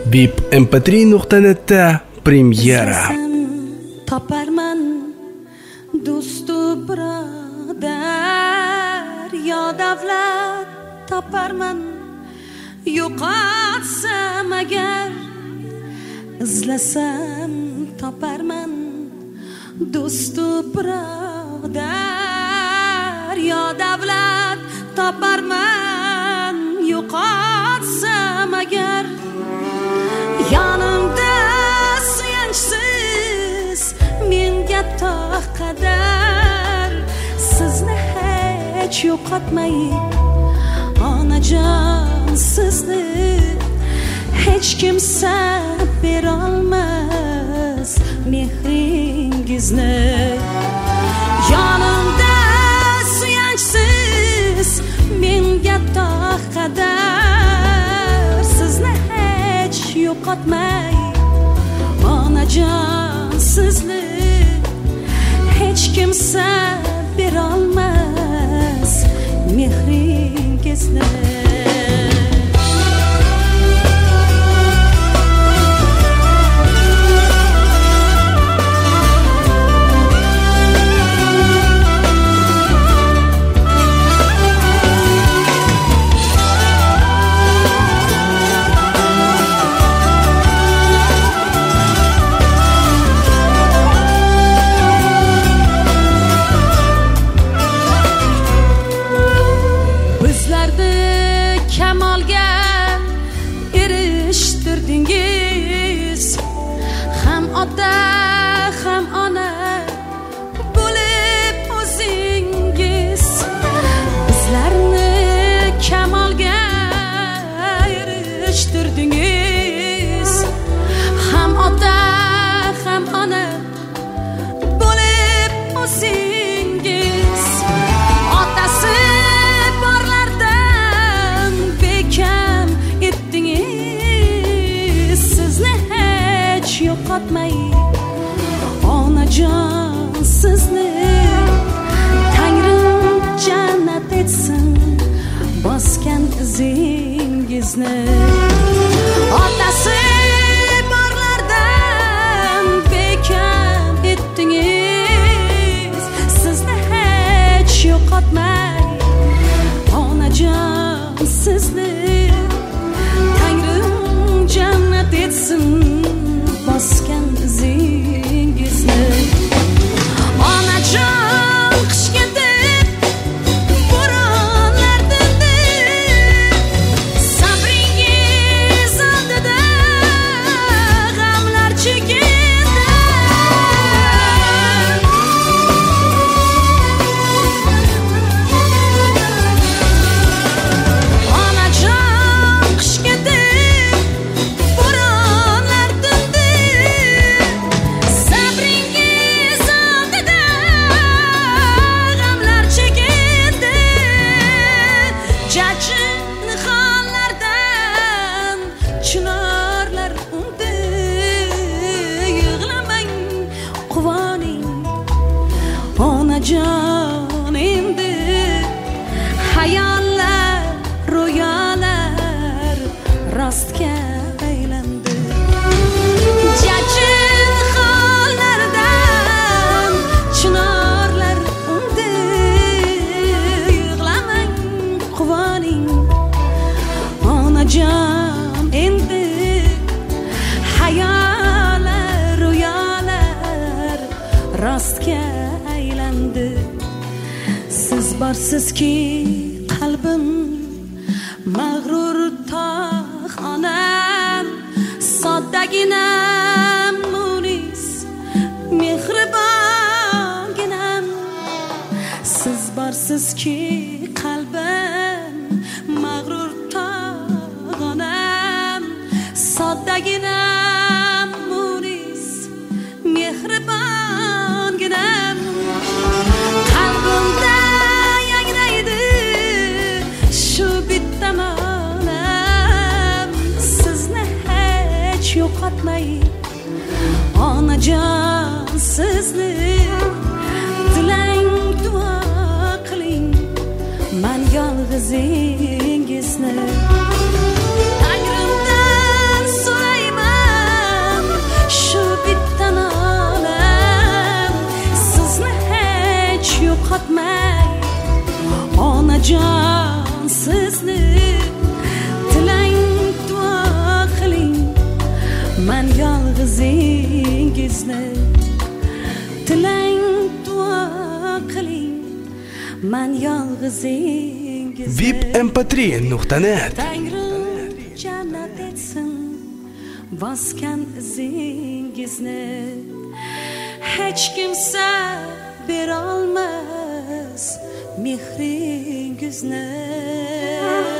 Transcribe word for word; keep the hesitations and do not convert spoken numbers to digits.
vip m p три nuqta netda premyera. Toparman do'stu birodar, yo davlat toparman, yo'qotsam agar izlasam toparman do'stu birodar, yo davlat toparman, yo'qotsam agar yonimda suyanchsiz menga to qadar sizni hech yo'qotmay onajon, sizni hech kimsa berolmas mehringizni. Yonimda suyanchsiz menga to qadar sizni hech yo'qotmay onajon, sizni hech kimsa berolmas mehringizni. Onajon, sizni Tangrim jannat etsin bosgan izingizni. Otasi borlardan bekam etdingiz, sizni hech yo'qotmay onajon, sizni Tangrim jannat etsin bosgan izingizni. Onajon, qish keldi, bo'ronlar tindi, sabringiz oldida g'amlar chekindi. Onajon, qish keldi, onajon, endi hayollar, ro'yolar rostga aylandi. Jajin hollardan chinorlar undi, yig'lamang, quvoning onajon, endi hayollar, ro'yolar rostga aylandi. Siz borsizki qalbim mag'rur tog' onam, soddaginam munis mehribonginam. Siz borsizki qalbim mag'rur tog' onam, soddaginam munis mehribonginam. Qalbimda yangraydi shu bitta ma'nam, sizni hech yo'qotmay onajon, sizni dilang, duo qiling man yolg'izingizni. Tangrimdan so'ray man yolg'izingizni vip m p три nuqta net Tangrim jannat etsin bosgan izingizni hech kimsa berolmas mehringizni